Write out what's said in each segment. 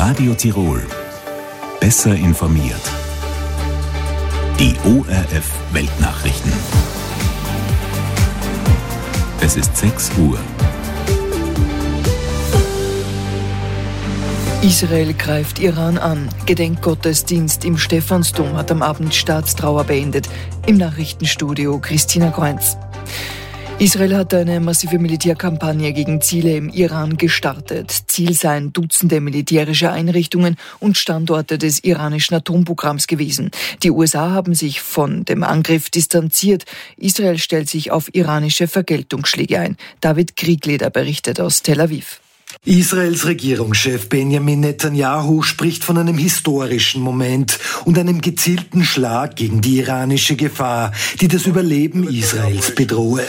Radio Tirol. Besser informiert. Die ORF Weltnachrichten. Es ist 6 Uhr. Israel greift Iran an. Gedenkgottesdienst im Stephansdom hat am Abend Staatstrauer beendet. Im Nachrichtenstudio Christina Kreunz. Israel hat eine massive Militärkampagne gegen Ziele im Iran gestartet. Ziel seien Dutzende militärische Einrichtungen und Standorte des iranischen Atomprogramms gewesen. Die USA haben sich von dem Angriff distanziert. Israel stellt sich auf iranische Vergeltungsschläge ein. David Kriegleder berichtet aus Tel Aviv. Israels Regierungschef Benjamin Netanyahu spricht von einem historischen Moment und einem gezielten Schlag gegen die iranische Gefahr, die das Überleben Israels bedrohe.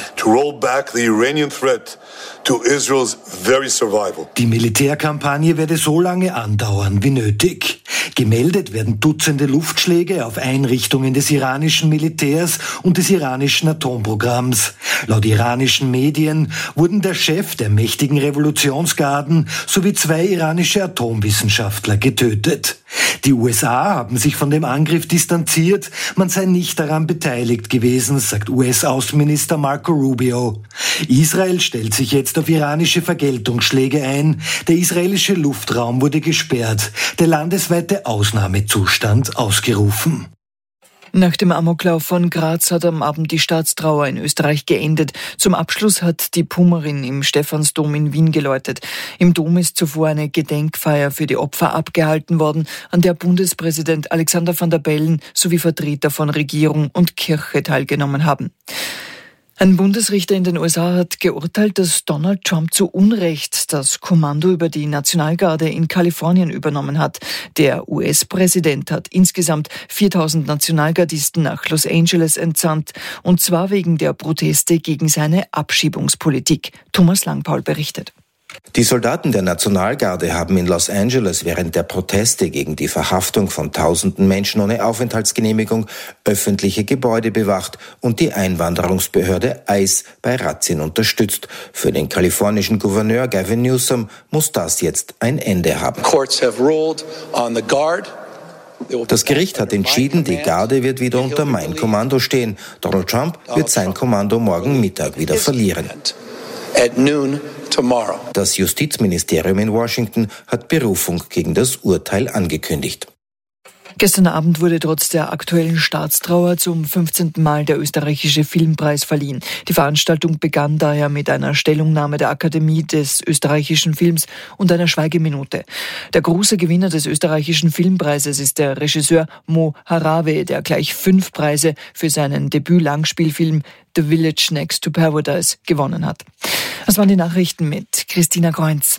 Die Militärkampagne werde so lange andauern wie nötig. Gemeldet werden Dutzende Luftschläge auf Einrichtungen des iranischen Militärs und des iranischen Atomprogramms. Laut iranischen Medien wurden der Chef der mächtigen Revolutionsgarden sowie 2 iranische Atomwissenschaftler getötet. Die USA haben sich von dem Angriff distanziert, man sei nicht daran beteiligt gewesen, sagt US-Außenminister Marco Rubio. Israel stellt sich jetzt auf iranische Vergeltungsschläge ein. Der israelische Luftraum wurde gesperrt, der landesweite Ausnahmezustand ausgerufen. Nach dem Amoklauf von Graz hat am Abend die Staatstrauer in Österreich geendet. Zum Abschluss hat die Pummerin im Stephansdom in Wien geläutet. Im Dom ist zuvor eine Gedenkfeier für die Opfer abgehalten worden, an der Bundespräsident Alexander Van der Bellen sowie Vertreter von Regierung und Kirche teilgenommen haben. Ein Bundesrichter in den USA hat geurteilt, dass Donald Trump zu Unrecht das Kommando über die Nationalgarde in Kalifornien übernommen hat. Der US-Präsident hat insgesamt 4.000 Nationalgardisten nach Los Angeles entsandt, und zwar wegen der Proteste gegen seine Abschiebungspolitik. Thomas Langpaul berichtet. Die Soldaten der Nationalgarde haben in Los Angeles während der Proteste gegen die Verhaftung von Tausenden Menschen ohne Aufenthaltsgenehmigung öffentliche Gebäude bewacht und die Einwanderungsbehörde ICE bei Razzien unterstützt. Für den kalifornischen Gouverneur Gavin Newsom muss das jetzt ein Ende haben. Das Gericht hat entschieden, die Garde wird wieder unter mein Kommando stehen. Donald Trump wird sein Kommando morgen Mittag wieder verlieren. Das Justizministerium in Washington hat Berufung gegen das Urteil angekündigt. Gestern Abend wurde trotz der aktuellen Staatstrauer zum 15. Mal der österreichische Filmpreis verliehen. Die Veranstaltung begann daher mit einer Stellungnahme der Akademie des österreichischen Films und einer Schweigeminute. Der große Gewinner des österreichischen Filmpreises ist der Regisseur Mo Harave, der gleich 5 Preise für seinen Debüt-Langspielfilm The Village Next to Paradise gewonnen hat. Das waren die Nachrichten mit Christina Kreunz.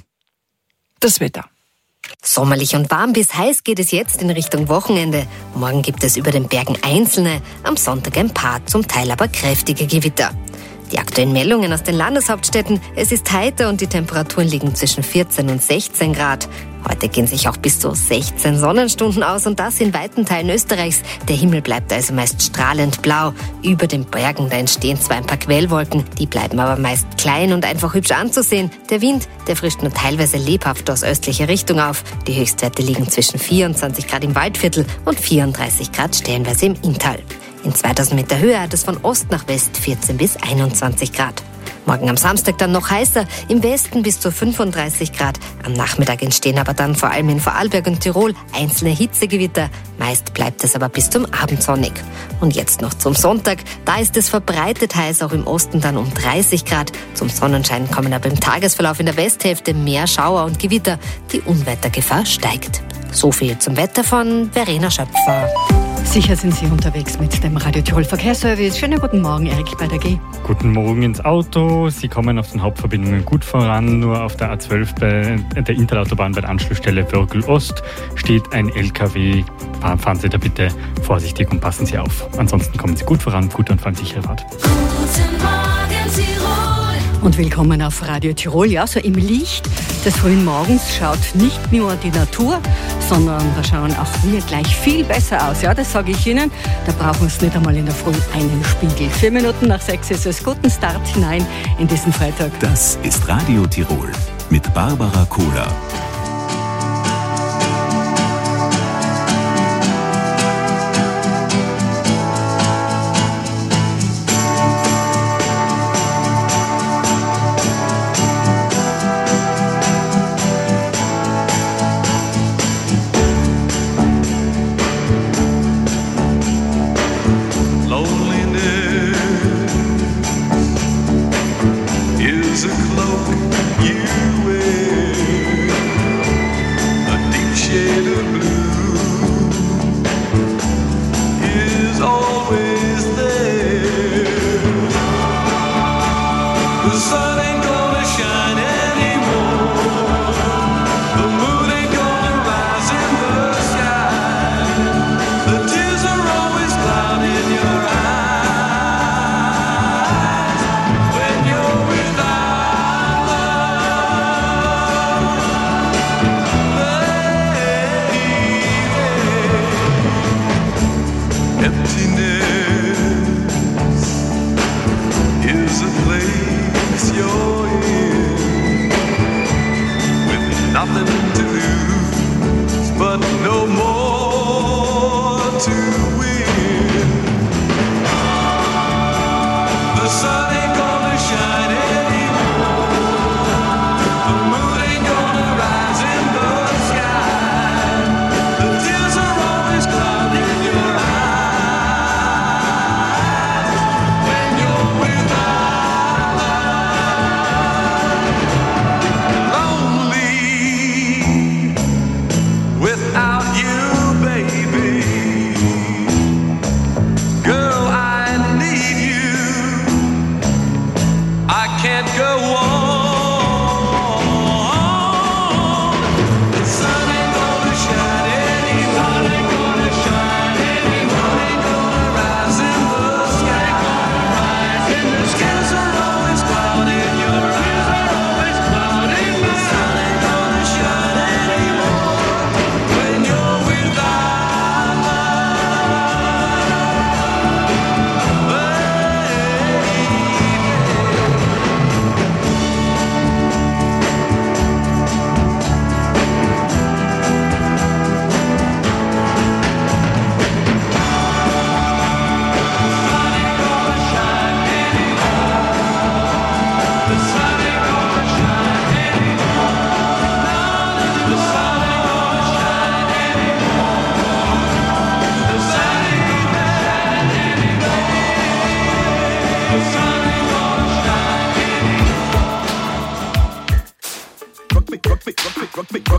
Das Wetter. Sommerlich und warm bis heiß geht es jetzt in Richtung Wochenende. Morgen gibt es über den Bergen einzelne, am Sonntag ein paar, zum Teil aber kräftige Gewitter. Die aktuellen Meldungen aus den Landeshauptstädten: Es ist heiter und die Temperaturen liegen zwischen 14 und 16 Grad. Heute gehen sich auch bis zu 16 Sonnenstunden aus, und das in weiten Teilen Österreichs. Der Himmel bleibt also meist strahlend blau. Über den Bergen, da entstehen zwar ein paar Quellwolken, die bleiben aber meist klein und einfach hübsch anzusehen. Der Wind, der frischt nur teilweise lebhaft aus östlicher Richtung auf. Die Höchstwerte liegen zwischen 24 Grad im Waldviertel und 34 Grad stellenweise im Inntal. In 2000 Meter Höhe hat es von Ost nach West 14 bis 21 Grad. Morgen am Samstag dann noch heißer, im Westen bis zu 35 Grad. Am Nachmittag entstehen aber dann vor allem in Vorarlberg und Tirol einzelne Hitzegewitter. Meist bleibt es aber bis zum Abend sonnig. Und jetzt noch zum Sonntag. Da ist es verbreitet heiß, auch im Osten dann um 30 Grad. Zum Sonnenschein kommen aber im Tagesverlauf in der Westhälfte mehr Schauer und Gewitter. Die Unwettergefahr steigt. So viel zum Wetter von Verena Schöpfer. Sicher sind Sie unterwegs mit dem Radio Tirol Verkehrsservice. Schönen guten Morgen, Erik bei der G. Guten Morgen ins Auto. Sie kommen auf den Hauptverbindungen gut voran. Nur auf der A12 bei der Interautobahn bei der Anschlussstelle Wörgl Ost steht ein LKW. Fahren Sie da bitte vorsichtig und passen Sie auf. Ansonsten kommen Sie gut voran. Gute und fahrensichere Fahrt. Guten Morgen, Tirol. Und willkommen auf Radio Tirol. Ja, so im Licht des frühen Morgens schaut nicht nur die Natur, sondern da schauen auch wir gleich viel besser aus. Ja, das sage ich Ihnen. Da brauchen wir es nicht einmal in der Früh einen Spiegel. 4 Minuten nach 6 ist es. Guten Start hinein in diesen Freitag. Das ist Radio Tirol mit Barbara Kohler.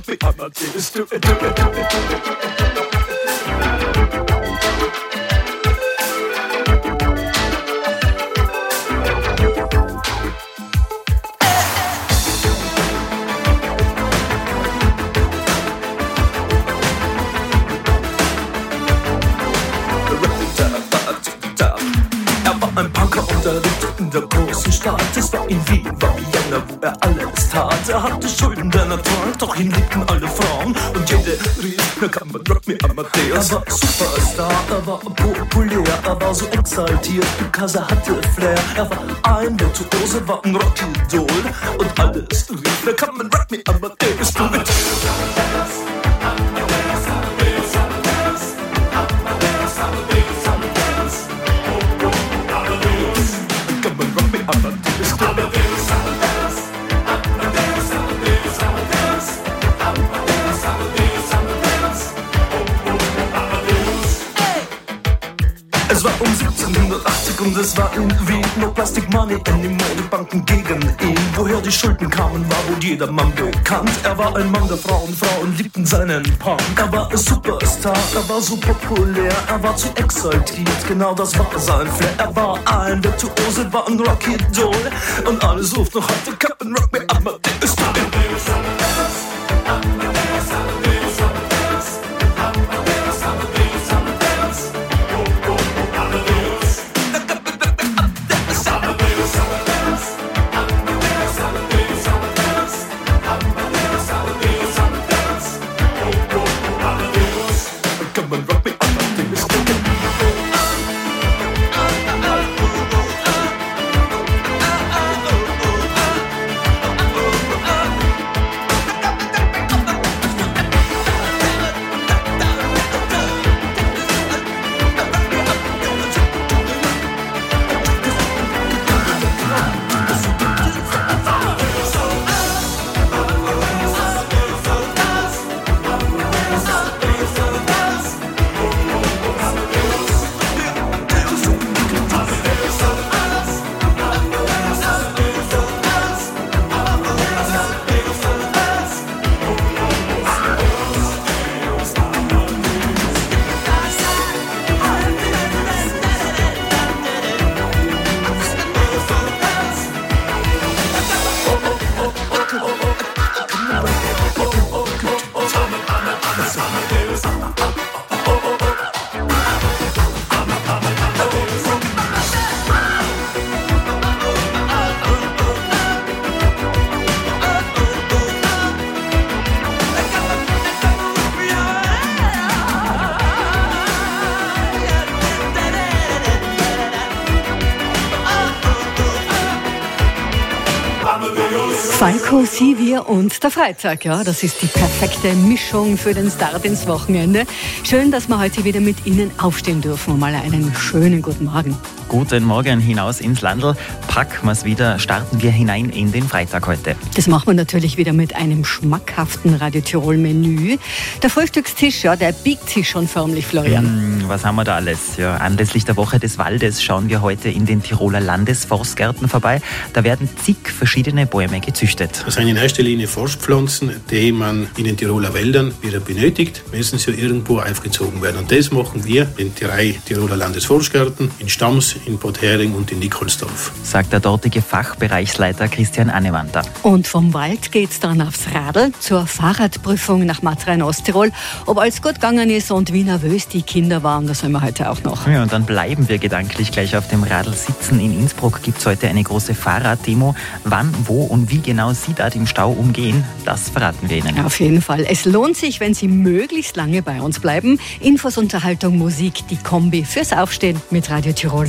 rock me, Amadeus, do it, do it, do it, do it. Ein Punker und er lebte in der großen Stadt. Es war in Wien, war Vienna, wo er alles tat. Er hatte Schulden der Natur, doch ihn liebten alle Frauen. Und jede rief, na kann man rock me Amadeus. Er war Superstar, er war populär, er war so exaltiert, because er hatte Flair. Er war ein Virtuose, war ein Rockidol. Und alles rief, na kann man rock me Amadeus. Du mit Es war um 1780 und es war in Wien. No Plastic Money anymore, die Banken gegen ihn. Woher die Schulden kamen, war wohl jedermann bekannt. Er war ein Mann der Frauen, Frauen liebten seinen Punk. Er war ein Superstar, er war so populär, er war zu exaltiert, genau das war sein Flair. Er war ein Virtuose, war ein Rockidol. Und alle suchten noch heute, Captain Rock me Amadeus. Falco, Sivir und der Freitag, ja, das ist die perfekte Mischung für den Start ins Wochenende. Schön, dass wir heute wieder mit Ihnen aufstehen dürfen. Und mal einen schönen guten Morgen. Guten Morgen hinaus ins Landl. Packen wir es wieder, starten wir hinein in den Freitag heute. Das machen wir natürlich wieder mit einem schmackhaften Radio Tirol Menü. Der Frühstückstisch, ja, der biegt sich schon förmlich, Florian. Was haben wir da alles? Ja, anlässlich der Woche des Waldes schauen wir heute in den Tiroler Landesforstgärten vorbei. Da werden zig verschiedene Bäume gezüchtet. Das sind in erster Linie Forstpflanzen, die man in den Tiroler Wäldern wieder benötigt, müssen sie irgendwo aufgezogen werden. Und das machen wir in 3 Tiroler Landesforstgärten, in Stams, in Podhering und in Nikolsdorf. Sagt der dortige Fachbereichsleiter Christian Annewander. Und vom Wald geht's dann aufs Radl zur Fahrradprüfung nach Matra in Osttirol. Ob alles gut gegangen ist und wie nervös die Kinder waren, das hören wir heute auch noch. Ja, und dann bleiben wir gedanklich gleich auf dem Radl sitzen. In Innsbruck gibt es heute eine große Fahrraddemo. Wann, wo und wie genau Sie dort im Stau umgehen, das verraten wir Ihnen. Auf jeden Fall. Es lohnt sich, wenn Sie möglichst lange bei uns bleiben. Infos, Unterhaltung, Musik, die Kombi fürs Aufstehen mit Radio Tirol.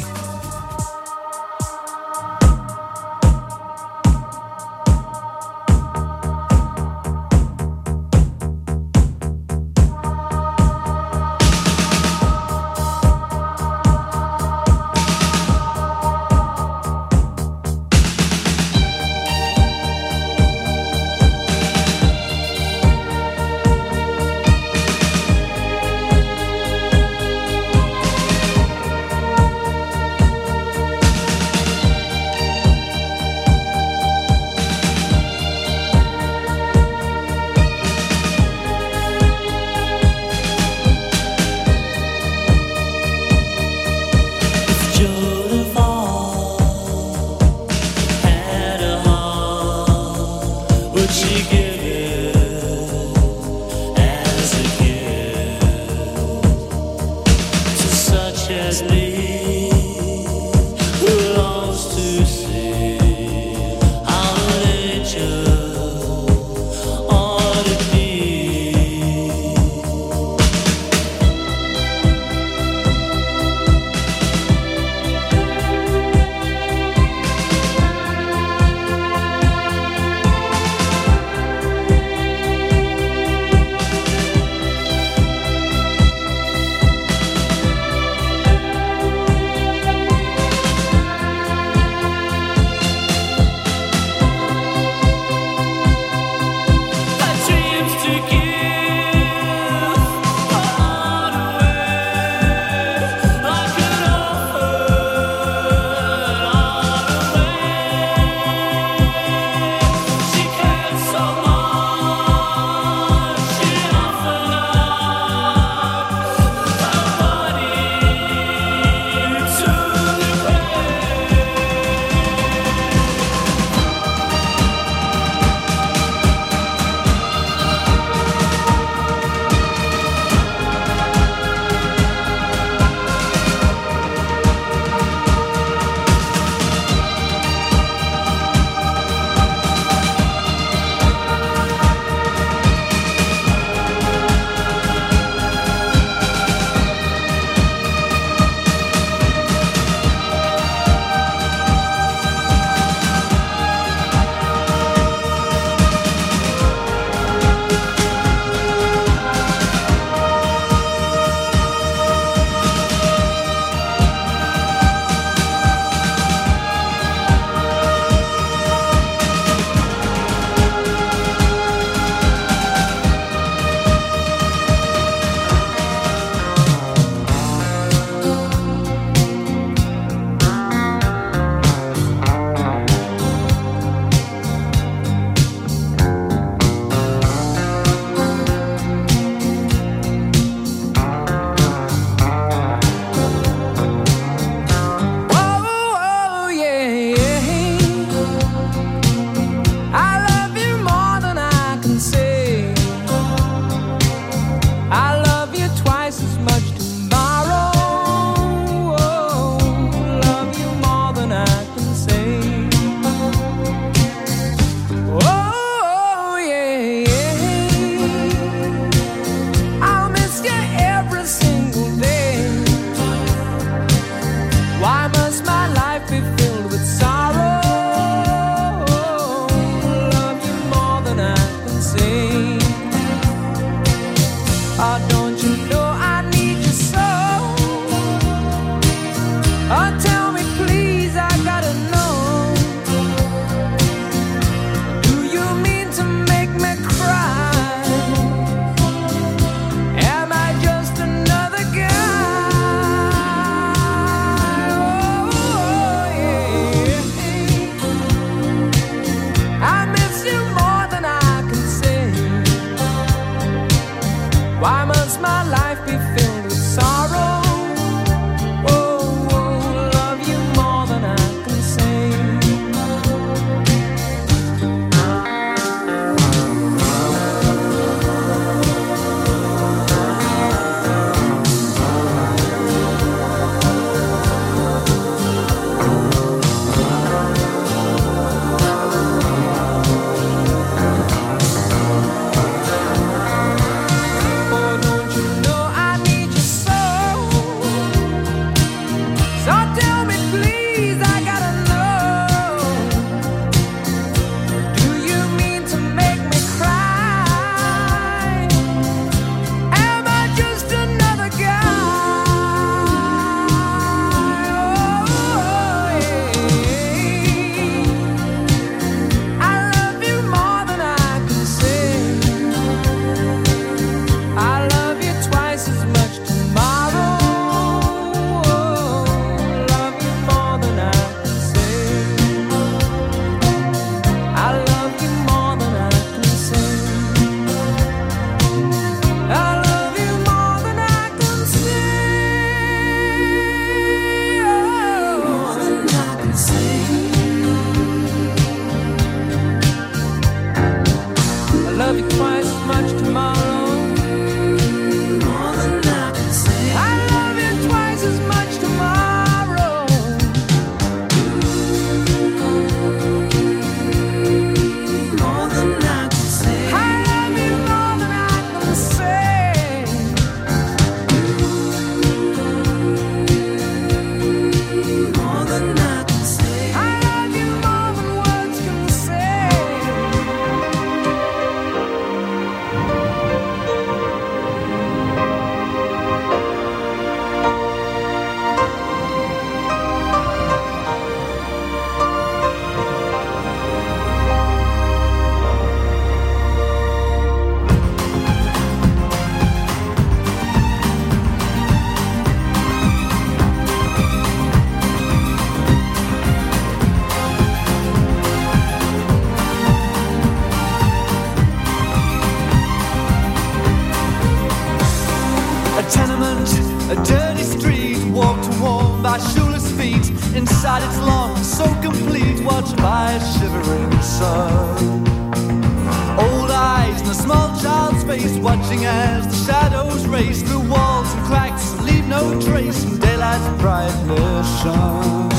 feet inside its long, so complete, watched by a shivering sun. Old eyes in a small child's face, watching as the shadows race through walls and cracks and leave no trace in daylight's brightness shone.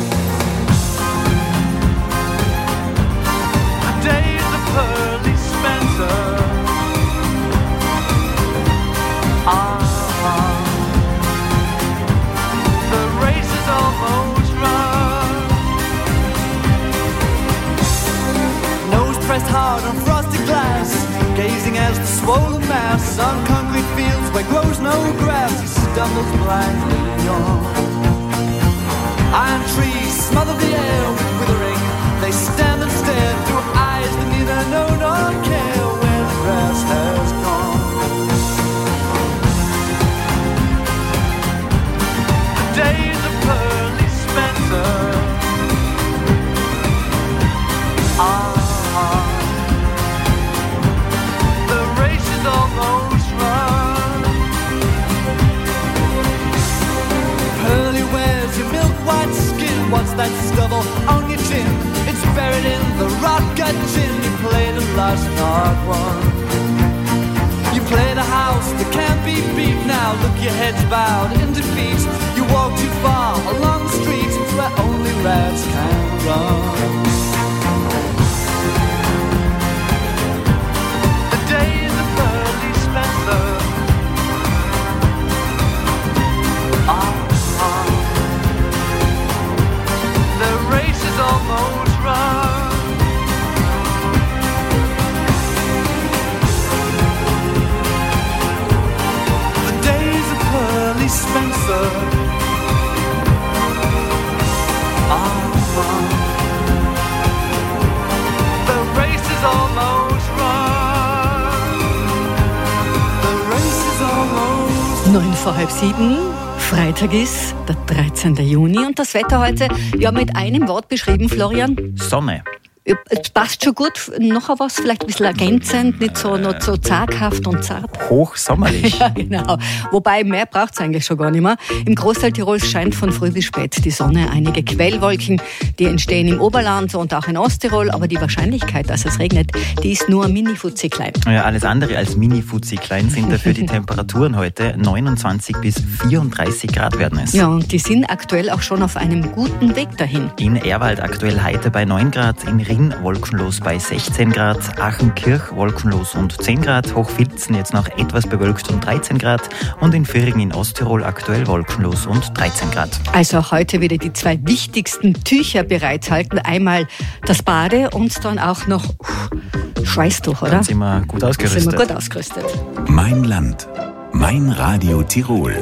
The days of Pearly Spencer the race is almost run. Nose pressed hard on frosted glass, gazing as the swollen mass on concrete fields where grows no grass, he stumbles blindly on. Iron trees smother the air with withering, they stand and stare through eyes that neither know nor care where the grass has gone. Days of Pearly Spencer the race is almost run. Pearly wears your milk white skin, what's that stubble on your chin? It's buried in the rot gut gin. You play the last not one. You play the house that can't be beat now. Look, your head's bowed in defeat. You walk too far along the streets where only rats can run. The days of Pearly Spencer the race is almost run. Pearly Spencer the race is almost run. The race is almost 6:09, Freitag ist der 13. Juni und das Wetter heute, ja, mit einem Wort beschrieben, Florian. Sonne. Es passt schon gut. Noch was, vielleicht ein bisschen ergänzend, nicht so, nicht so zaghaft und zart. Hochsommerlich. Ja, genau. Wobei, mehr braucht es eigentlich schon gar nicht mehr. Im Großteil Tirols scheint von früh bis spät die Sonne. Einige Quellwolken, die entstehen im Oberland und auch in Osttirol, aber die Wahrscheinlichkeit, dass es regnet, die ist nur mini-futzi klein. Ja, alles andere als mini-futzi klein sind dafür die Temperaturen heute. 29 bis 34 Grad werden es. Ja, und die sind aktuell auch schon auf einem guten Weg dahin. In Ehrwald aktuell heiter bei 9 Grad, in Rinn wolkenlos bei 16 Grad, Achenkirch wolkenlos und 10 Grad, Hochfilzen jetzt noch etwas bewölkt und 13 Grad und in Virigen in Osttirol aktuell wolkenlos und 13 Grad. Also auch heute wieder die 2 wichtigsten Tücher bereithalten. Einmal das Bade und dann auch noch Schweißtuch, oder? Dann sind wir gut ausgerüstet. Sind wir gut ausgerüstet. Mein Land. Mein Radio Tirol.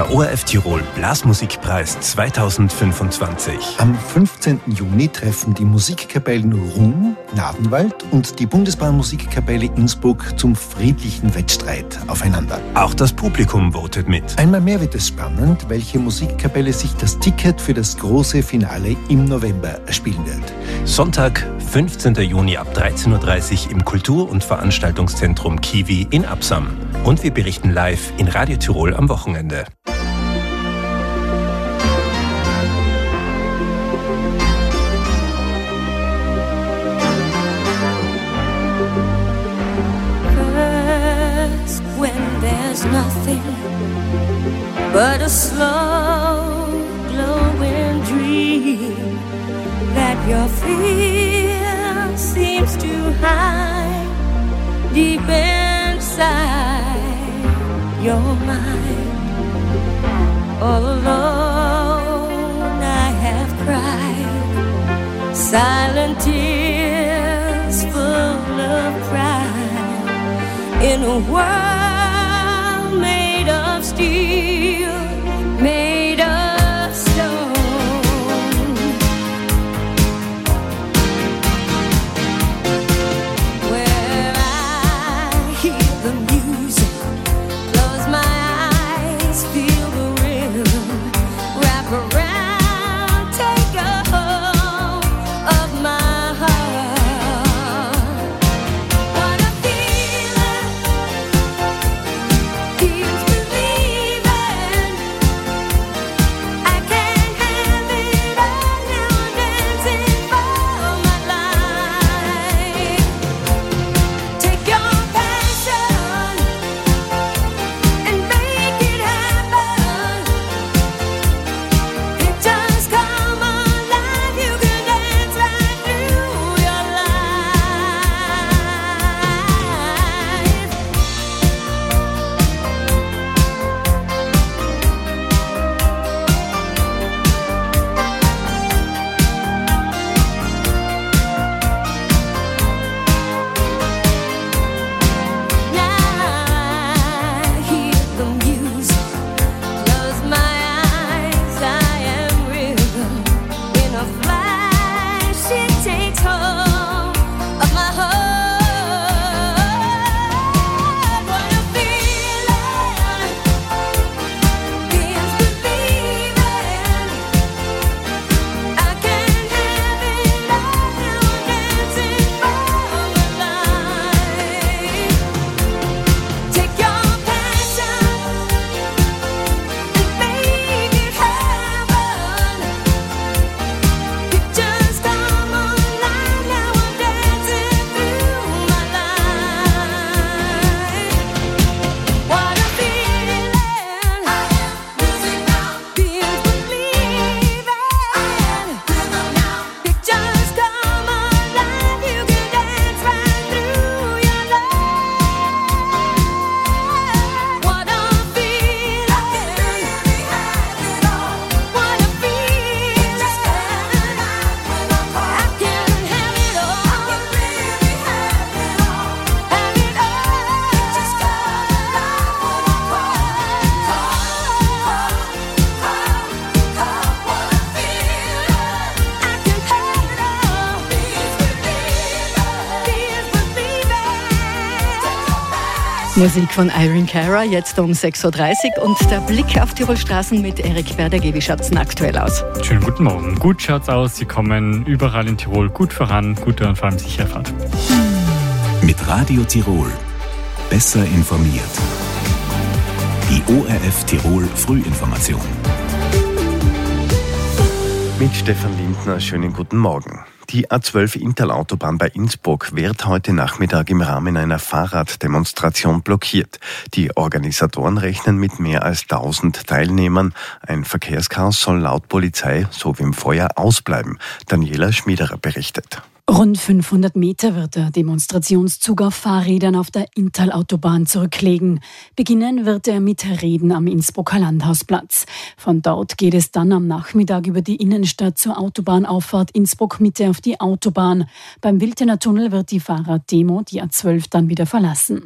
Der ORF Tirol Blasmusikpreis 2025. Am 15. Juni treffen die Musikkapellen Ruhm, Nadenwald und die Bundesbahnmusikkapelle Innsbruck zum friedlichen Wettstreit aufeinander. Auch das Publikum votet mit. Einmal mehr wird es spannend, welche Musikkapelle sich das Ticket für das große Finale im November erspielen wird. Sonntag, 15. Juni ab 13.30 Uhr im Kultur- und Veranstaltungszentrum Kiwi in Absam. Und wir berichten live in Radio Tirol am Wochenende. First, when there's nothing but a slow glowing dream that your fear seems to hide deep inside your mind. All alone I have cried silent tears full of pride in a world made of steel, made of stone. Where I hear the music, close my eyes, feel the rhythm, wrap around, take a hold of my heart. What a feeling, feels believing. I can't have it all now, dancing for my life. Take your passion and make it happen. It just come alive. You can dance right through your life. Now I hear the music, close my eyes, I am rhythm. In a flash it takes hold of my heart. What a feeling, feels believing. I can't have it all now, dancing for my life. Take your passion and make it happen. It just come alive now, I'm dancing through my life. What a feeling, I am losing now, feels believing. It just come alive, you can dance right through your life. What a feeling, I can really have it all. What a feeling, I can have it all. I can really have it all. Have it all. It just come alive when I call. What a feeling, I can have it all. Feels believing. Musik von Irene Cara, jetzt um 6.30 Uhr. Und der Blick auf Tirolstraßen mit Erik Berder. Wie schaut es denn aktuell aus? Schönen guten Morgen. Gut schaut's aus. Sie kommen überall in Tirol gut voran. Gute und vor allem sichere Fahrt. Mit Radio Tirol. Besser informiert. Die ORF Tirol Frühinformation. Mit Stefan Lindner, schönen guten Morgen. Die A12 Interlautobahn bei Innsbruck wird heute Nachmittag im Rahmen einer Fahrraddemonstration blockiert. Die Organisatoren rechnen mit mehr als 1000 Teilnehmern. Ein Verkehrschaos soll laut Polizei so wie im Vorjahr ausbleiben. Daniela Schmiederer berichtet. Rund 500 Meter wird der Demonstrationszug auf Fahrrädern auf der Interlautobahn zurücklegen. Beginnen wird er mit Reden am Innsbrucker Landhausplatz. Von dort geht es dann am Nachmittag über die Innenstadt zur Autobahnauffahrt Innsbruck-Mitte auf die Autobahn. Beim Wiltener Tunnel wird die Fahrraddemo die A12 dann wieder verlassen.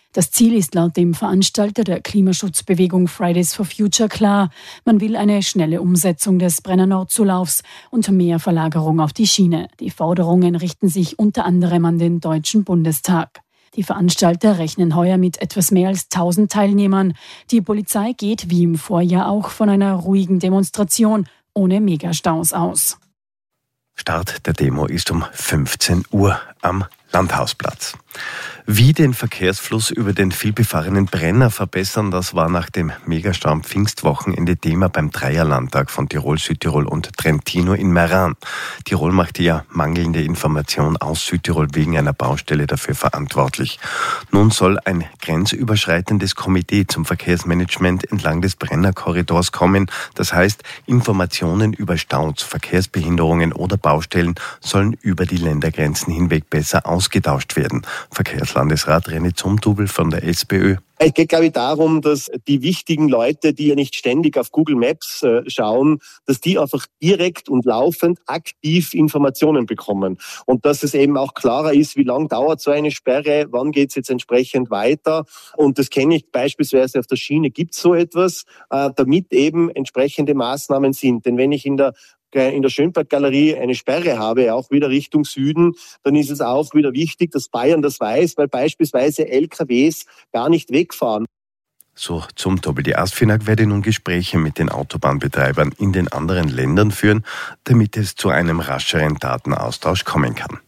Das Ziel ist laut dem Veranstalter der Klimaschutzbewegung Fridays for Future klar. Man will eine schnelle Umsetzung des Brenner-Nord-Zulaufs und mehr Verlagerung auf die Schiene. Die Forderungen richten sich unter anderem an den Deutschen Bundestag. Die Veranstalter rechnen heuer mit etwas mehr als 1000 Teilnehmern. Die Polizei geht wie im Vorjahr auch von einer ruhigen Demonstration ohne Megastaus aus. Start der Demo ist um 15 Uhr am Landhausplatz. Wie den Verkehrsfluss über den vielbefahrenen Brenner verbessern, das war nach dem Megastau am Pfingstwochenende Thema beim Dreierlandtag von Tirol, Südtirol und Trentino in Meran. Tirol machte ja mangelnde Information aus Südtirol wegen einer Baustelle dafür verantwortlich. Nun soll ein grenzüberschreitendes Komitee zum Verkehrsmanagement entlang des Brennerkorridors kommen. Das heißt, Informationen über Staus, Verkehrsbehinderungen oder Baustellen sollen über die Ländergrenzen hinweg besser ausgetauscht werden. Verkehrslandesrat René Zumtobel von der SPÖ. Es geht, glaube ich, darum, dass die wichtigen Leute, die ja nicht ständig auf Google Maps schauen, dass die einfach direkt und laufend aktiv Informationen bekommen. Und dass es eben auch klarer ist, wie lang dauert so eine Sperre, wann geht es jetzt entsprechend weiter. Und das kenne ich beispielsweise auf der Schiene, gibt es so etwas, damit eben entsprechende Maßnahmen sind. Denn wenn ich in der Schönberg-Galerie eine Sperre habe, auch wieder Richtung Süden, dann ist es auch wieder wichtig, dass Bayern das weiß, weil beispielsweise LKWs gar nicht wegfahren. So Zumtobel. Die ASFINAG werde nun Gespräche mit den Autobahnbetreibern in den anderen Ländern führen, damit es zu einem rascheren Datenaustausch kommen kann.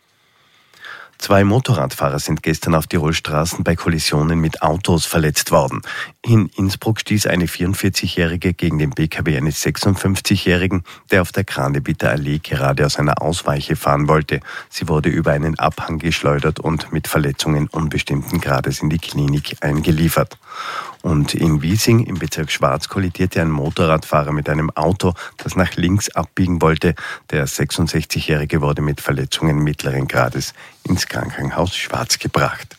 2 Motorradfahrer sind gestern auf Tirolstraßen bei Kollisionen mit Autos verletzt worden. In Innsbruck stieß eine 44-Jährige gegen den PKW eines 56-Jährigen, der auf der Kranebieter Allee gerade aus einer Ausweiche fahren wollte. Sie wurde über einen Abhang geschleudert und mit Verletzungen unbestimmten Grades in die Klinik eingeliefert. Und in Wiesing im Bezirk Schwarz kollidierte ein Motorradfahrer mit einem Auto, das nach links abbiegen wollte. Der 66-Jährige wurde mit Verletzungen mittleren Grades ins Krankenhaus Schwarz gebracht.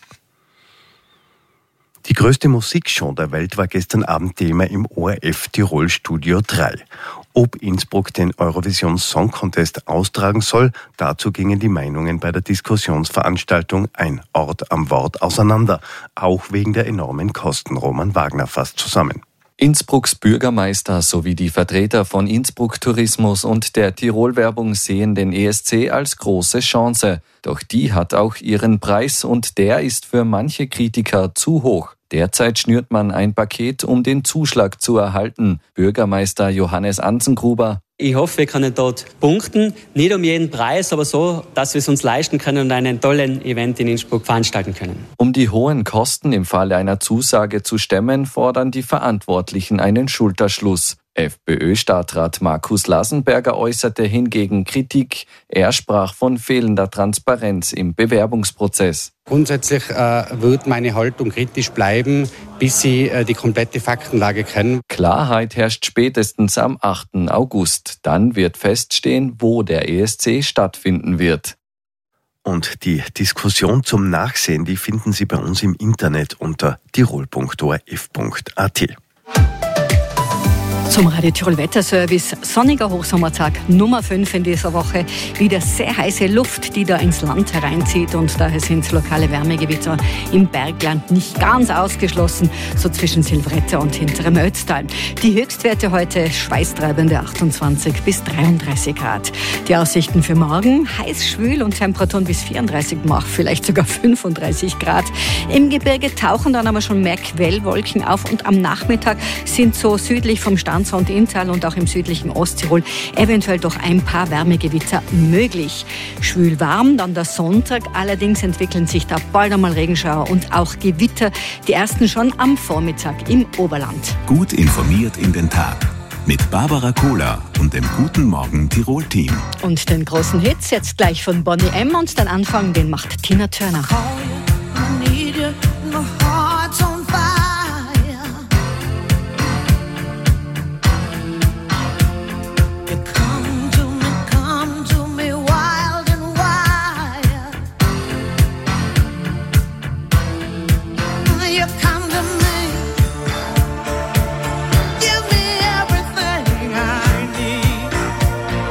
Die größte Musikshow der Welt war gestern Abend Thema im ORF Tirol Studio 3. Ob Innsbruck den Eurovision Song Contest austragen soll, dazu gingen die Meinungen bei der Diskussionsveranstaltung Ein Ort am Wort auseinander. Auch wegen der enormen Kosten. Roman Wagner fasst zusammen. Innsbrucks Bürgermeister sowie die Vertreter von Innsbruck Tourismus und der Tirol-Werbung sehen den ESC als große Chance. Doch die hat auch ihren Preis und der ist für manche Kritiker zu hoch. Derzeit schnürt man ein Paket, um den Zuschlag zu erhalten. Bürgermeister Johannes Anzengruber. Ich hoffe, wir können dort punkten, nicht um jeden Preis, aber so, dass wir es uns leisten können und einen tollen Event in Innsbruck veranstalten können. Um die hohen Kosten im Falle einer Zusage zu stemmen, fordern die Verantwortlichen einen Schulterschluss. FPÖ-Stadtrat Markus Lassenberger äußerte hingegen Kritik. Er sprach von fehlender Transparenz im Bewerbungsprozess. Grundsätzlich wird meine Haltung kritisch bleiben, bis Sie die komplette Faktenlage kennen. Klarheit herrscht spätestens am 8. August. Dann wird feststehen, wo der ESC stattfinden wird. Und die Diskussion zum Nachsehen, die finden Sie bei uns im Internet unter tirol.orf.at. Zum Radio Tirol Wetterservice. Sonniger Hochsommertag Nummer 5 in dieser Woche. Wieder sehr heiße Luft, die da ins Land hereinzieht und daher sind lokale Wärmegewitter im Bergland nicht ganz ausgeschlossen, so zwischen Silvretta und hinterem Ötztal. Die Höchstwerte heute schweißtreibende 28 bis 33 Grad. Die Aussichten für morgen heiß, schwül und Temperaturen bis 34 Mach, vielleicht sogar 35 Grad. Im Gebirge tauchen dann aber schon mehr Quellwolken auf und am Nachmittag sind so südlich vom Stanz und Inntal und auch im südlichen Osttirol eventuell doch ein paar Wärmegewitter möglich. Schwül warm, dann der Sonntag. Allerdings entwickeln sich da bald einmal Regenschauer und auch Gewitter. Die ersten schon am Vormittag im Oberland. Gut informiert in den Tag. Mit Barbara Kohler und dem Guten Morgen Tirol-Team. Und den großen Hits jetzt gleich von Bonnie M. Und den Anfang, den macht Tina Turner.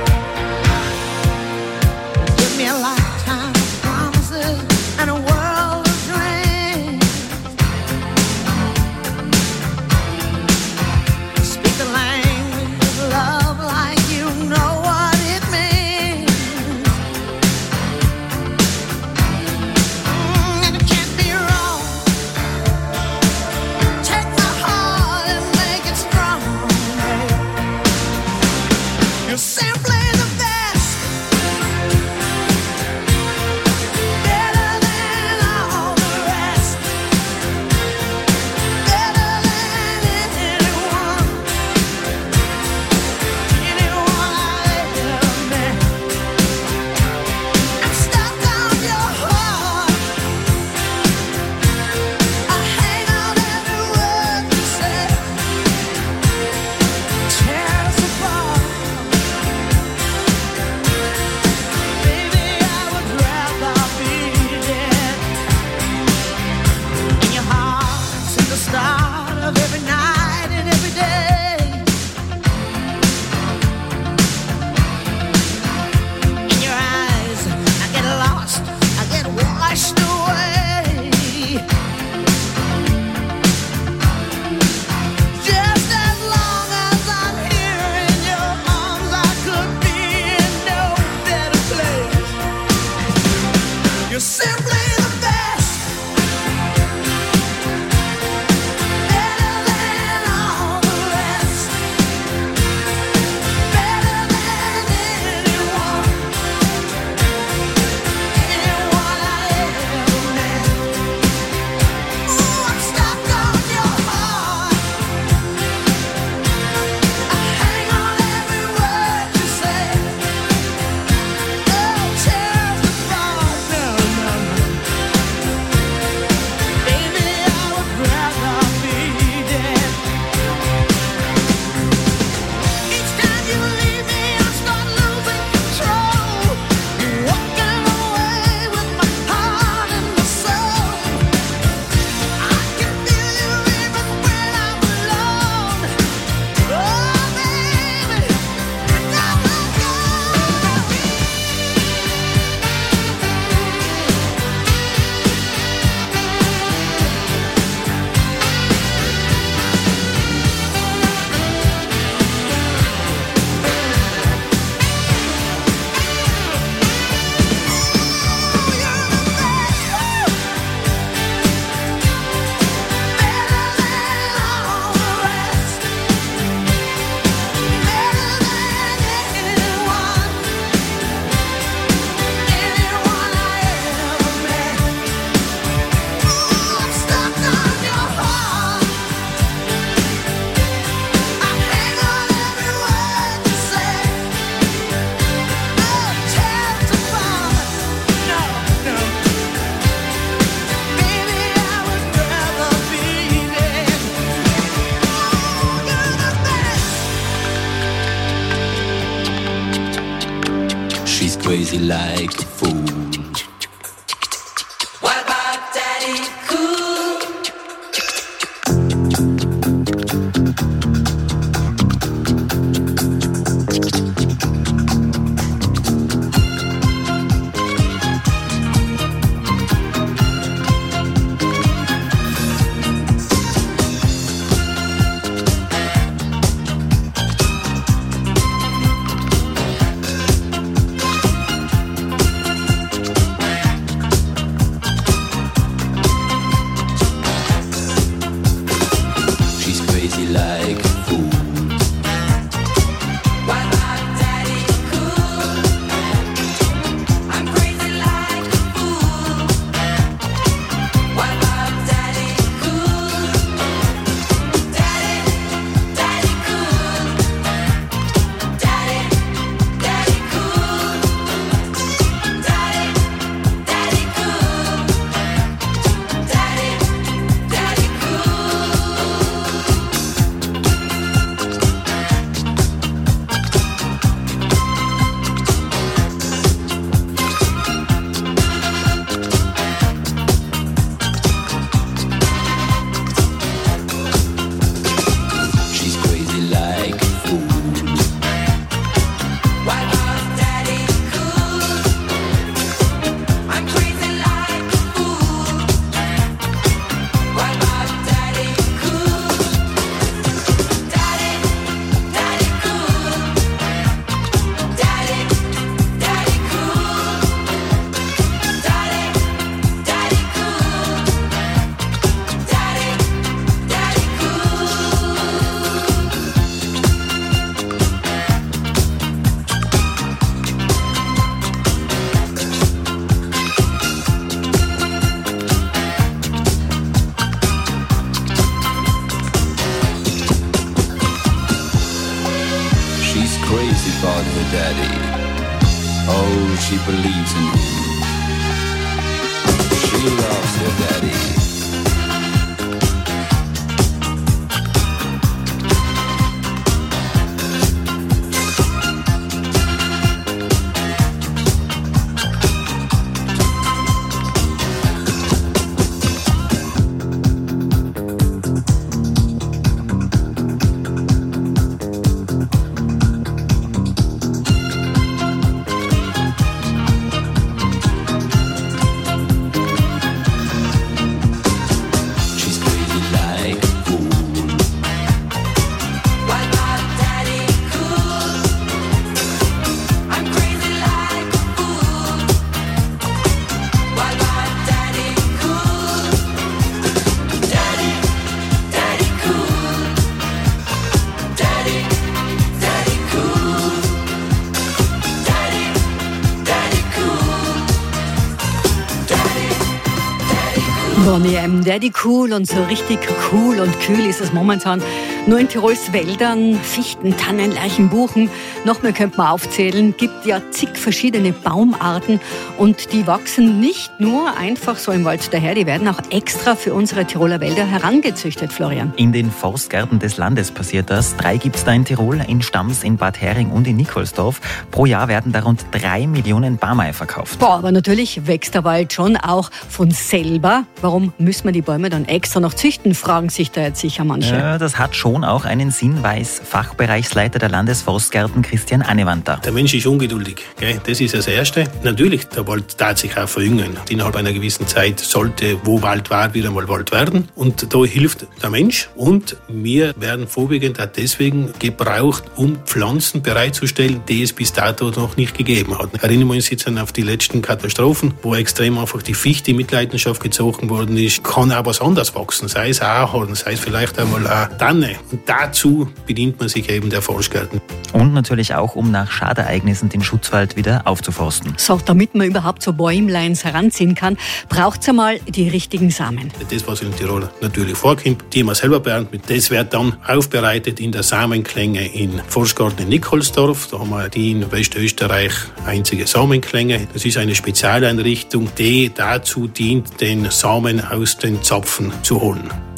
Lifetime promises and a world crazy like a fool. What about Daddy Cool? crazy about her daddy. Oh, she believes in him. She loves her daddy. Boney M. Daddy Cool, und so richtig cool und kühl ist es momentan nur in Tirols Wäldern. Fichten, Tannen, Lärchen, Buchen. Noch mehr könnte man aufzählen. Gibt ja zig verschiedene Baumarten und die wachsen nicht nur einfach so im Wald daher, die werden auch extra für unsere Tiroler Wälder herangezüchtet, Florian. In den Forstgärten des Landes passiert das. 3 gibt es da in Tirol, in Stams, in Bad Hering und in Nikolsdorf. Pro Jahr werden da rund 3 Millionen Barmei verkauft. Boah, aber natürlich wächst der Wald schon auch von selber. Warum müssen wir die Bäume dann extra noch züchten, fragen sich da jetzt sicher manche. Ja, das hat schon auch einen Sinn, weiß Fachbereichsleiter der Landesforstgärten Christian Annewanter. Der Mensch ist ungeduldig, gell? Das ist das Erste. Natürlich, der Wald darf sich auch verjüngen. Innerhalb einer gewissen Zeit sollte, wo Wald war, wieder mal Wald werden. Und da hilft der Mensch. Und wir werden vorwiegend auch deswegen gebraucht, um Pflanzen bereitzustellen, die es bis dato noch nicht gegeben hat. Erinnern wir uns jetzt auf die letzten Katastrophen, wo extrem einfach die Fichte in Mitleidenschaft gezogen worden ist. Kann auch was anderes wachsen, sei es Ahorn, sei es vielleicht einmal eine Tanne. Und dazu bedient man sich eben der Forstgärten. Und natürlich auch, um nach Schadereignissen den Schutzwald wieder aufzuforsten. So, damit man überhaupt so Bäumleins heranziehen kann, braucht es einmal die richtigen Samen. Das, was in Tirol natürlich vorkommt, die man selber beerntet, das wird dann aufbereitet in der Samenklänge in Forstgarten in Nikolsdorf. Da haben wir die in Westösterreich einzige Samenklänge. Das ist eine Spezialeinrichtung, die dazu dient, den Samen aus den Zapfen zu holen.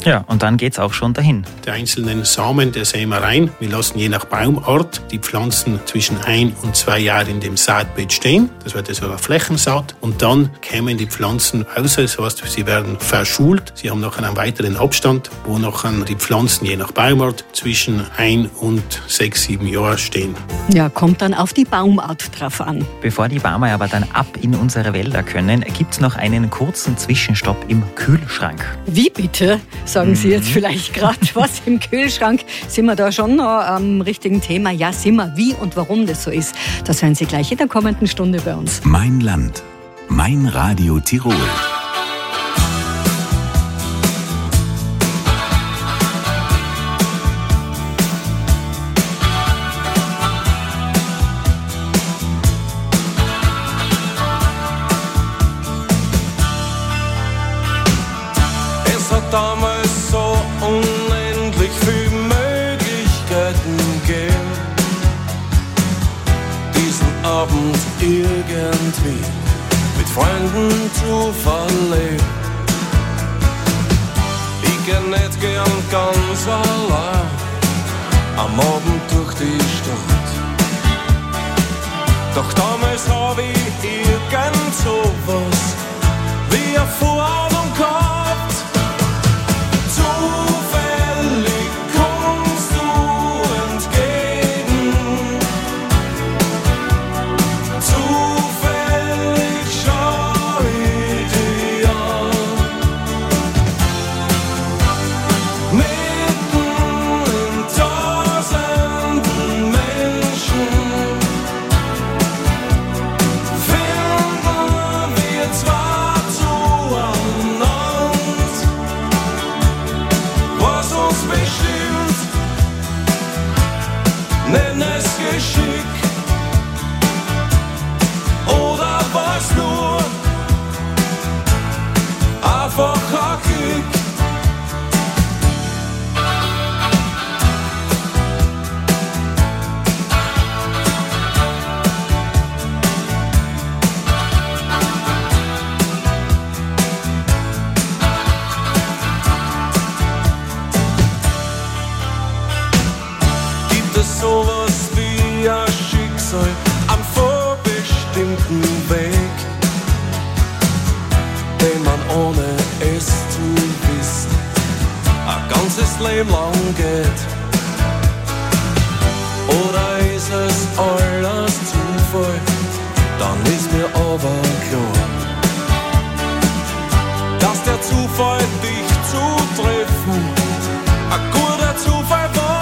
Ja, und dann geht's auch schon dahin. Die einzelnen Samen der Sämereien. Wir lassen je nach Baumart die Pflanzen zwischen 1 und 2 Jahren in dem Saatbett stehen. Das wird also eine Flächensaat. Und dann kämen die Pflanzen raus. Das heißt, sie werden verschult. Sie haben noch einen weiteren Abstand, wo noch die Pflanzen je nach Baumart zwischen 1 und 6, 7 Jahren stehen. Ja, kommt dann auf die Baumart drauf an. Bevor die Baumer aber dann ab in unsere Wälder können, gibt's noch einen kurzen Zwischenstopp im Kühlschrank. Wie bitte? Sagen Sie jetzt vielleicht gerade was im Kühlschrank? Sind wir da schon noch am richtigen Thema? Ja, sind wir. Wie und warum das so ist, das hören Sie gleich in der kommenden Stunde bei uns. Mein Land. Mein Radio Tirol. Damals so unendlich viel Möglichkeiten gegeben, diesen Abend irgendwie mit Freunden zu verleben. Ich geh nicht gern ganz allein am Abend durch die Stadt, doch damals hab ich irgend sowas wie eine Vorahnung gehabt. Nenn es Geschick oder was nur einfach ein Glück. Sowas wie ein Schicksal am vorbestimmten Weg, den man ohne es zu wissen ein ganzes Leben lang geht. Oder ist es alles Zufall, dann ist mir aber klar, dass der Zufall dich zu treffen ein guter Zufall war.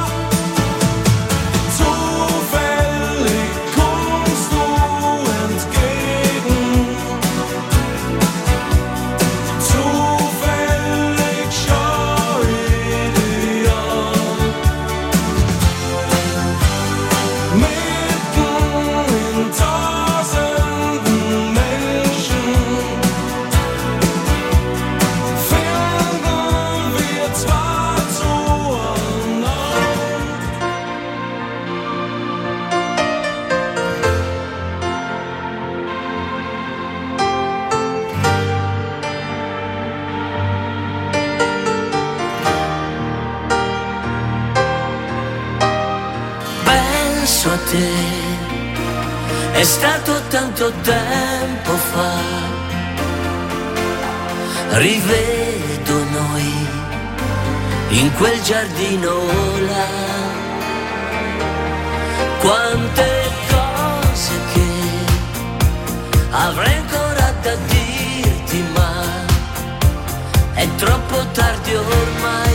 È stato tanto tempo fa, rivedo noi in quel giardino là, quante cose che avrei ancora da dirti, ma è troppo tardi ormai.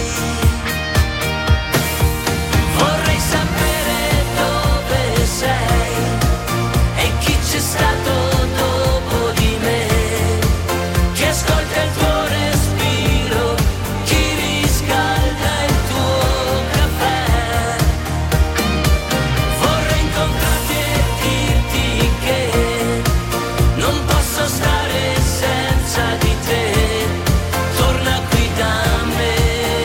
Vorrei sapere dove sei e chi c'è stato dopo di me, chi ascolta il tuo respiro, chi riscalda il tuo caffè. Vorrei incontrarti e dirti che non posso stare senza di te, torna qui da me.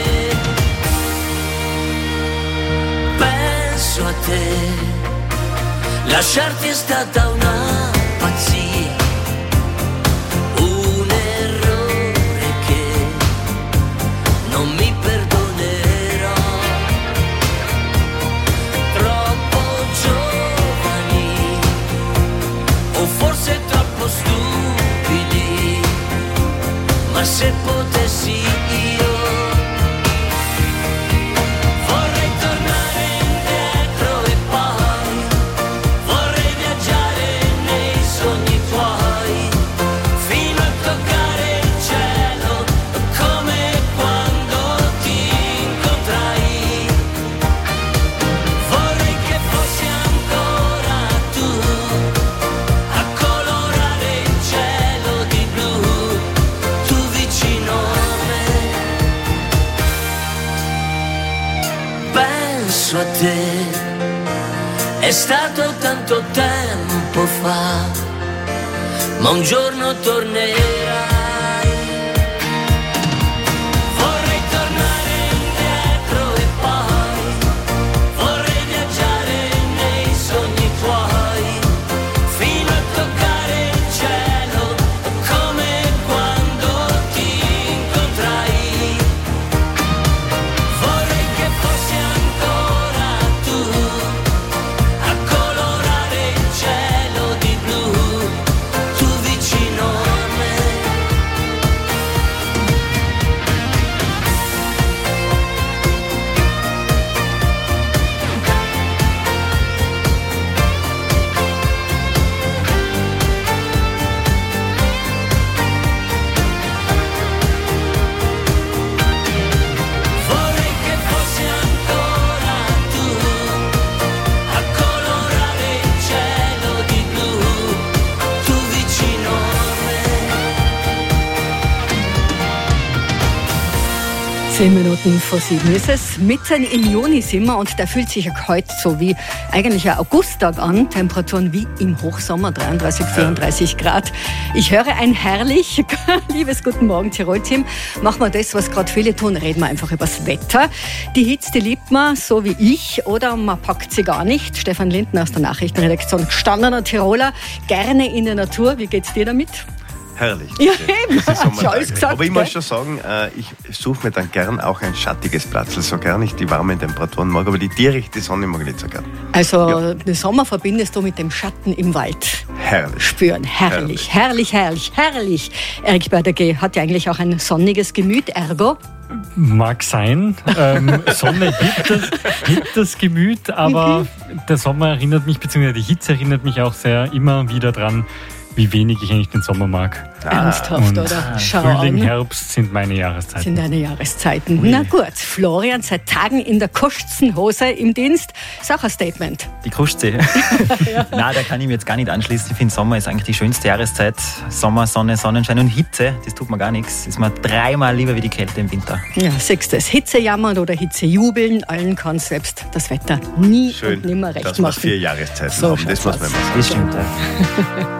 Penso a te, lasciarti è stata una pazzia, un errore che non ma se potessi io vorrei tornare indietro e poi vorrei viaggiare nei sogni tuoi fino a toccare il cielo come quando ti incontrai. Vorrei che fossi ancora tu a colorare il cielo di blu, tu vicino a me. Penso a te, è stato tanto tempo fa, ma un giorno tornerai. Vorrei tornare indietro e poi vorrei viaggiare nei sogni tuoi fino a toccare il cielo come quando ti incontrai. Vorrei che fossi ancora tu a colorare il cielo di blu, tu vicino a me. Vorrei che fossi ancora tu a colorare il cielo di blu, tu vicino a me. 10 Minuten vor 7 ist es. Mitten im Juni sind wir und der fühlt sich ja heute so wie eigentlich ein Augusttag an. Temperaturen wie im Hochsommer, 33, 34 Grad. Ich höre ein herrlich, liebes Guten Morgen Tirol-Team. Machen wir das, was gerade viele tun, reden wir einfach über das Wetter. Die Hitze, die liebt man, so wie ich, oder man packt sie gar nicht. Stefan Lindner aus der Nachrichtenredaktion, gestandener Tiroler, gerne in der Natur. Wie geht's dir damit? Herrlich. Ja, eben. Das ist Schon alles gesagt, aber ich muss gell? schon sagen, ich suche mir dann gern auch ein schattiges Platz. So gern ich die warmen Temperaturen mag, aber die direkte Sonne mag ich nicht so gern. Also den Sommer verbindest du mit dem Schatten im Wald. Herrlich. Spüren. Herrlich, herrlich, herrlich, herrlich. Erik Berderge hat ja eigentlich auch ein sonniges Gemüt, ergo. Mag sein. Sonne gibt das Gemüt, aber der Sommer erinnert mich, beziehungsweise die Hitze erinnert mich auch sehr immer wieder dran, wie wenig ich eigentlich den Sommer mag. Ernsthaft, Und oder? Schau Frühling, an. Herbst sind meine Jahreszeiten. Sind deine Jahreszeiten. Na gut, Florian seit Tagen in der koststen Hose im Dienst. Ist auch ein Statement. Die Kruschtse. Nein, da kann ich mir jetzt gar nicht anschließen. Ich finde, Sommer ist eigentlich die schönste Jahreszeit. Sommer, Sonne, Sonnenschein und Hitze, das tut mir gar nichts. Ist mir dreimal lieber wie die Kälte im Winter. Ja, sechstes. Hitzejammern oder Hitzejubeln, allen kann selbst das Wetter nie und nimmer recht dass wir machen. 4 Jahreszeiten So haben, das schaut's muss man aus. immer sagen. Das stimmt, ja.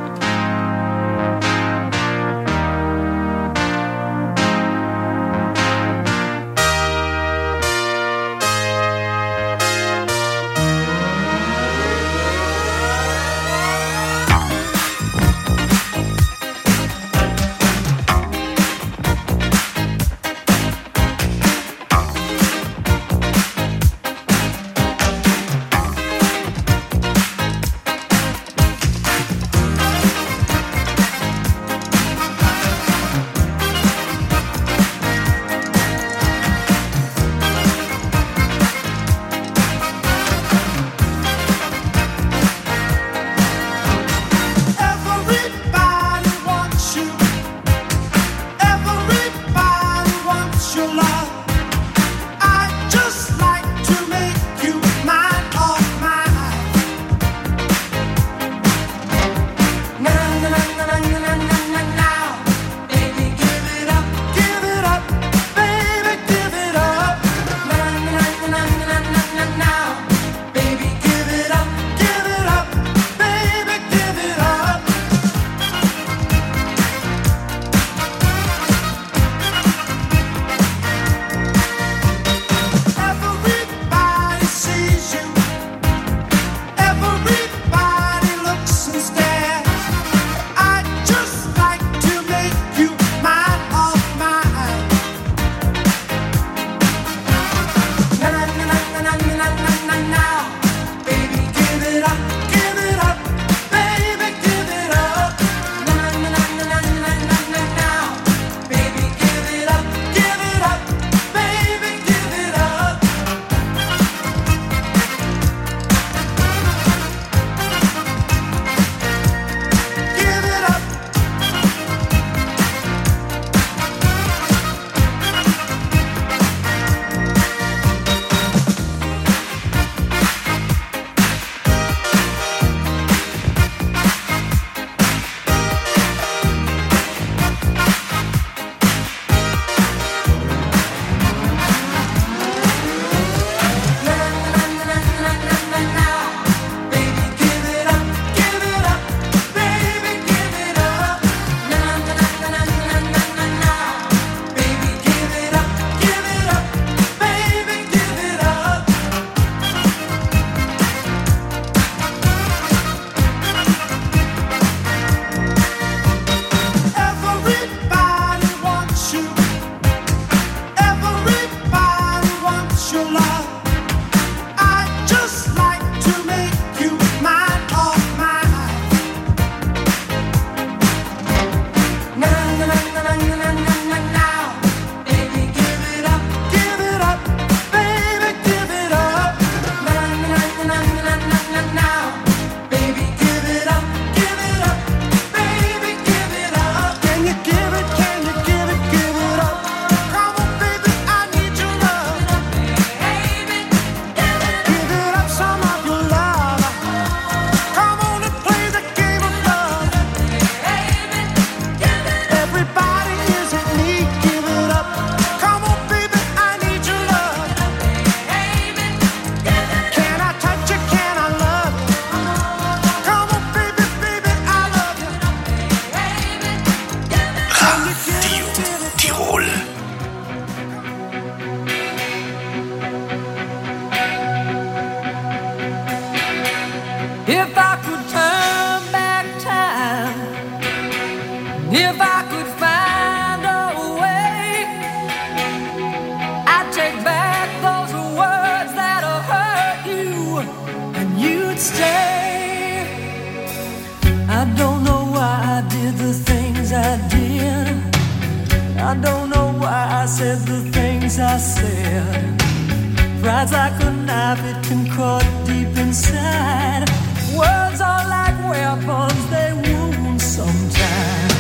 I said the things I said. Pride's like a knife, it can cut deep inside. Words are like weapons, they wound sometimes.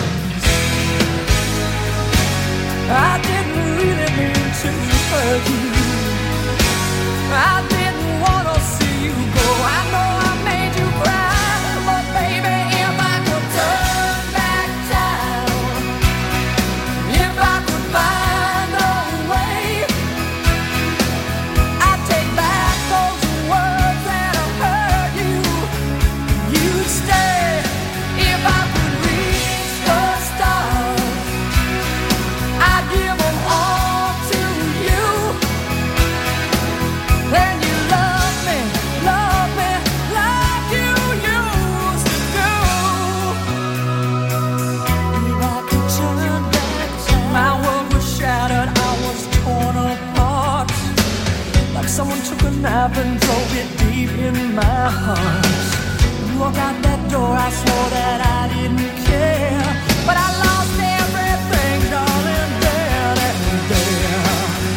I didn't really mean to hurt you. I didn't want to see you go. I know I made you cry, but baby, if I could turn back time, if I could find a way, I'd take back those words that have hurt you. You'd stay if I could reach the stars. I'd give them all to you. Then you love me like you used to do. If I could turn back time, my world was shattered, I was torn apart. Like someone took a knife and drove it deep in my heart. You walk out that door, I swore that I didn't care, but I lost everything, darling, there and there.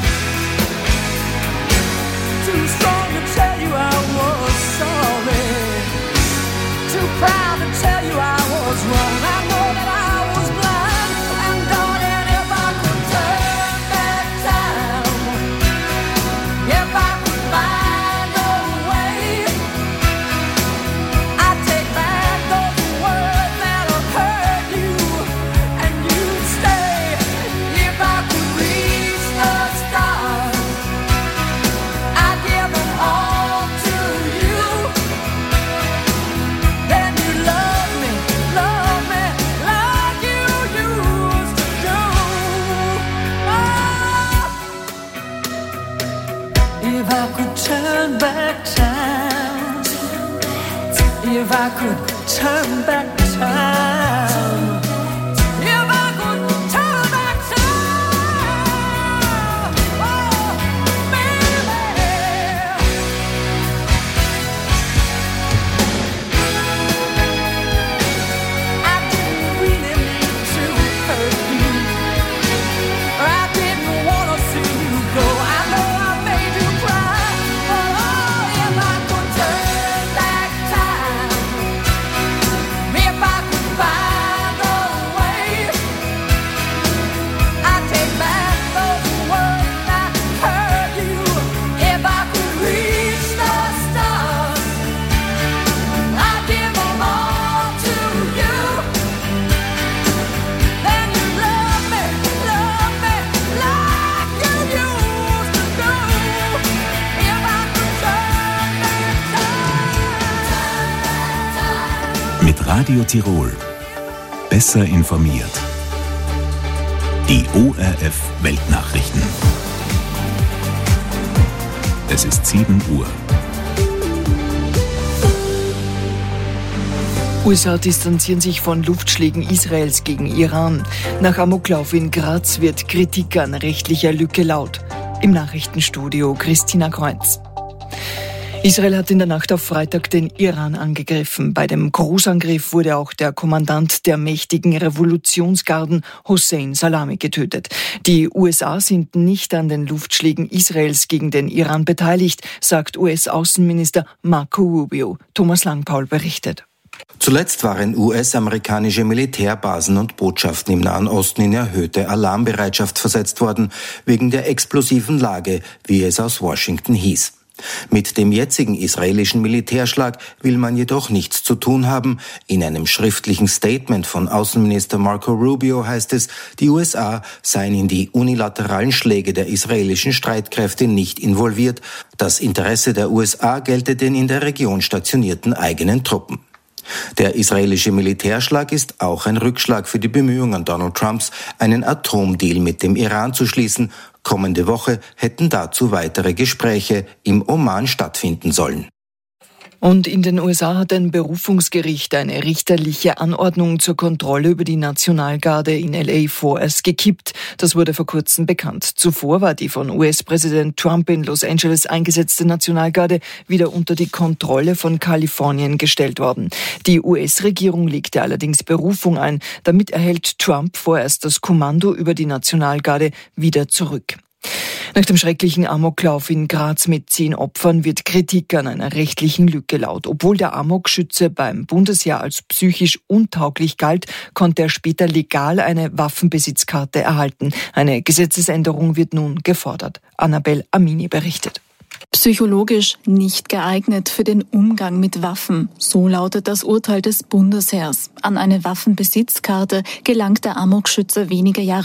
Too strong to tell you I was sorry, too proud to tell you I was wrong. I know that I was blind, and darling, if I could turn back time, if I could find a way, I'd take back those words that have hurt you, and you'd stay if I could reach the stars. I'd give them all to you. Then you love me like you used to do. If I could turn back time, if I could turn back time, if I could turn back time, oh, baby. I didn't really mean to hurt you. I didn't want to see you go. I know I made you cry, but oh, if I could turn back time, if I could find a way, I'd take back those words that hurt you. If I could reach the stars, I'd give them all to you. Then you love me like you used to do. If I could turn back time. Mit Radio Tirol. Besser informiert. Die ORF Weltnachrichten. Es ist 7 Uhr. USA distanzieren sich von Luftschlägen Israels gegen Iran. Nach Amoklauf in Graz wird Kritik an rechtlicher Lücke laut. Im Nachrichtenstudio Christina Kreuz. Israel hat in der Nacht auf Freitag den Iran angegriffen. Bei dem Großangriff wurde auch der Kommandant der mächtigen Revolutionsgarden Hossein Salami getötet. Die USA sind nicht an den Luftschlägen Israels gegen den Iran beteiligt, sagt US-Außenminister Marco Rubio. Thomas Langpaul berichtet. Zuletzt waren US-amerikanische Militärbasen und Botschaften im Nahen Osten in erhöhte Alarmbereitschaft versetzt worden, wegen der explosiven Lage, wie es aus Washington hieß. Mit dem jetzigen israelischen Militärschlag will man jedoch nichts zu tun haben. In einem schriftlichen Statement von Außenminister Marco Rubio heißt es, die USA seien in die unilateralen Schläge der israelischen Streitkräfte nicht involviert. Das Interesse der USA gelte den in der Region stationierten eigenen Truppen. Der israelische Militärschlag ist auch ein Rückschlag für die Bemühungen Donald Trumps, einen Atomdeal mit dem Iran zu schließen. Kommende Woche hätten dazu weitere Gespräche im Oman stattfinden sollen. Und in den USA hat ein Berufungsgericht eine richterliche Anordnung zur Kontrolle über die Nationalgarde in LA vorerst gekippt. Das wurde vor kurzem bekannt. Zuvor war die von US-Präsident Trump in Los Angeles eingesetzte Nationalgarde wieder unter die Kontrolle von Kalifornien gestellt worden. Die US-Regierung legte allerdings Berufung ein. Damit erhält Trump vorerst das Kommando über die Nationalgarde wieder zurück. Nach dem schrecklichen Amoklauf in Graz mit 10 Opfern wird Kritik an einer rechtlichen Lücke laut. Obwohl der Amokschütze beim Bundesheer als psychisch untauglich galt, konnte er später legal eine Waffenbesitzkarte erhalten. Eine Gesetzesänderung wird nun gefordert. Annabel Amini berichtet. Psychologisch nicht geeignet für den Umgang mit Waffen. So lautet das Urteil des Bundesheers. An eine Waffenbesitzkarte gelangt der Amokschütze wenige Jahre